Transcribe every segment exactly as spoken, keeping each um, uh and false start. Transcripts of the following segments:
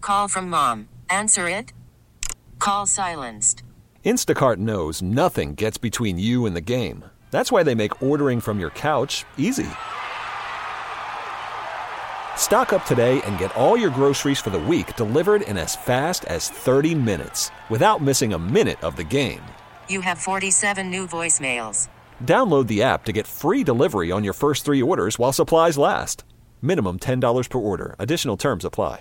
Call from mom. Answer it. Call silenced. Instacart knows nothing gets between you and the game. That's why they make ordering from your couch easy. Stock up today and get all your groceries for the week delivered in as fast as thirty minutes without missing a minute of the game. You have forty-seven new voicemails. Download the app to get free delivery on your first three orders while supplies last. Minimum ten dollars per order. Additional terms apply.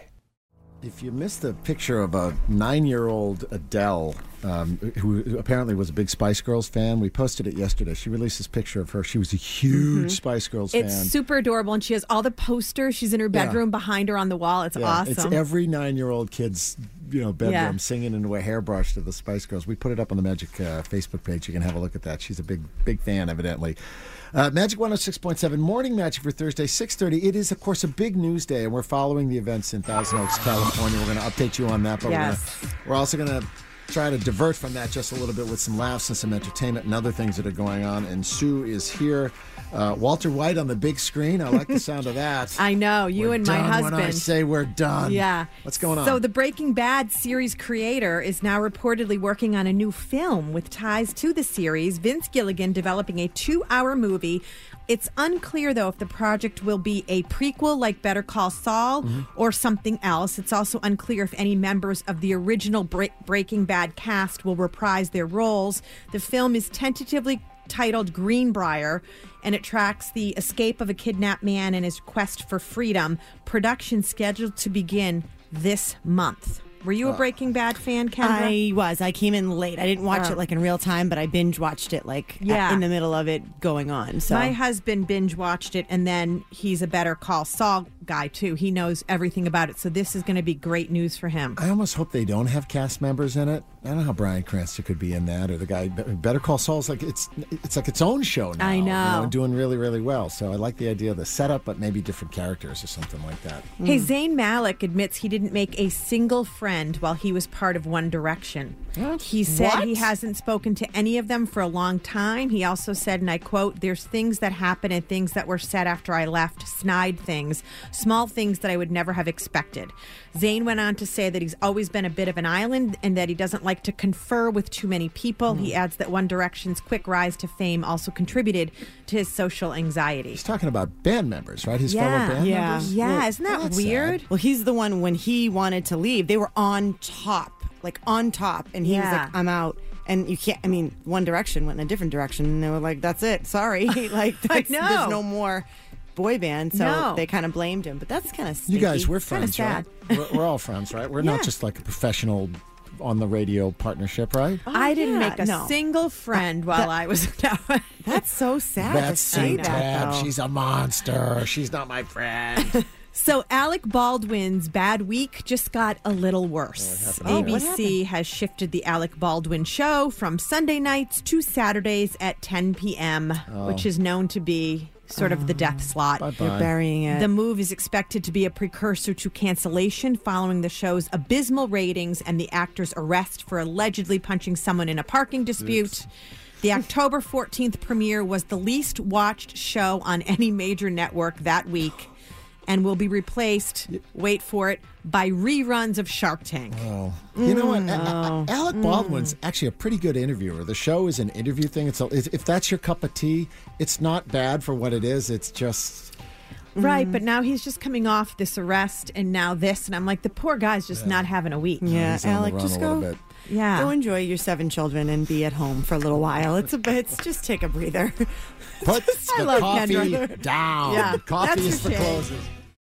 If you missed a picture of a nine-year-old Adele, um, who apparently was a big Spice Girls fan, we posted it yesterday. She released this picture of her. She was a huge mm-hmm. Spice Girls it's fan. It's super adorable, and she has all the posters. She's in her bedroom yeah. behind her on the wall. It's yeah, awesome. It's every nine-year-old kid's you know bedroom yeah. singing into a hairbrush to the Spice Girls. We put it up on the Magic uh, Facebook page. You can have a look at that. She's a big, big fan, evidently. Uh, Magic one oh six point seven, Morning Magic for Thursday, six thirty. It is, of course, a big news day, and we're following the events in Thousand Oaks, California. We're going to update you on that, but yes. we're, gonna, we're also going to try to divert from that just a little bit with some laughs and some entertainment and other things that are going on. And Sue is here. Uh, Walter White on the big screen. I like the sound of that. I know. You we're and done my husband. When I say we're done. Yeah. What's going on? So the Breaking Bad series creator is now reportedly working on a new film with ties to the series. Vince Gilligan developing a two-hour movie. It's unclear, though, if the project will be a prequel like Better Call Saul mm-hmm. or something else. It's also unclear if any members of the original Bre- Breaking Bad cast will reprise their roles. The film is tentatively titled Greenbrier, and it tracks the escape of a kidnapped man and his quest for freedom. Production scheduled to begin this month. Were you a Breaking Bad fan, Kendra? I was. I came in late. I didn't watch oh. it like in real time, but I binge watched it like yeah. in the middle of it going on. So my husband binge watched it, and then he's a Better Call Saul guy too. He knows everything about it, so this is going to be great news for him. I almost hope they don't have cast members in it. I don't know how Bryan Cranston could be in that, or the guy Better Call Saul's like it's it's like its own show now. I know, you know, doing really really well. So I like the idea of the setup, but maybe different characters or something like that. Hey, mm. Zayn Malik admits he didn't make a single friend while he was part of One Direction. What? He said what? he hasn't spoken to any of them for a long time. He also said, and I quote, "There's things that happen and things that were said after I left, snide things, small things that I would never have expected." Zayn went on to say that he's always been a bit of an island and that he doesn't like to confer with too many people. Mm. He adds that One Direction's quick rise to fame also contributed to his social anxiety. He's talking about band members, right? His yeah. fellow band yeah. members? Yeah, well, isn't that well, weird? Sad. Well, he's the one when he wanted to leave, they were on top, like on top. And he yeah. was like, I'm out. And you can't, I mean, One Direction went in a different direction. And they were like, that's it. Sorry. like, that's, know. there's no more boy band. So no. they kind of blamed him. But that's kind of stinky. You guys, we're It's kinda friends, right? sad. we're, we're all friends, right? We're Yeah. not just like a professional on the radio partnership, right? Oh, I didn't yeah, make a no. single friend Uh, while that- I was That's so sad That's to say Sue that, Tab. though. She's a monster. She's not my friend. So Alec Baldwin's bad week just got a little worse. Oh, A B C has shifted the Alec Baldwin show from Sunday nights to Saturdays at ten p.m., Oh. which is known to be sort of the death slot. Bye-bye. They're burying it. The move is expected to be a precursor to cancellation following the show's abysmal ratings and the actor's arrest for allegedly punching someone in a parking dispute. Oops. The October fourteenth premiere was the least watched show on any major network that week and will be replaced, wait for it, by reruns of Shark Tank. Oh. You know what? Mm. A- A- Alec Baldwin's actually a pretty good interviewer. The show is an interview thing. It's a, if that's your cup of tea, it's not bad for what it is. It's just... Right, but now he's just coming off this arrest and now this, and I'm like, the poor guy's just Yeah. not having a week. Yeah, He's on the Alec, run just a go, little bit. Yeah. go enjoy your seven children and be at home for a little while. It's a bit. It's just take a breather. Put I the love coffee Kendra. down. Yeah, Coffee that's is a for shame. closers.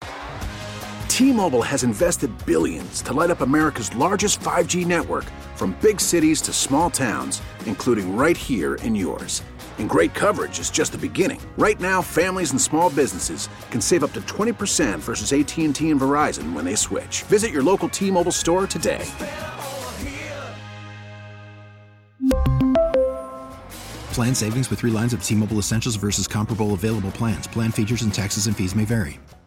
T-Mobile has invested billions to light up America's largest five G network, from big cities to small towns, including right here in yours. And great coverage is just the beginning. Right now, families and small businesses can save up to twenty percent versus A T and T and Verizon when they switch. Visit your local T-Mobile store today. Plan savings with three lines of T-Mobile Essentials versus comparable available plans. Plan features and taxes and fees may vary.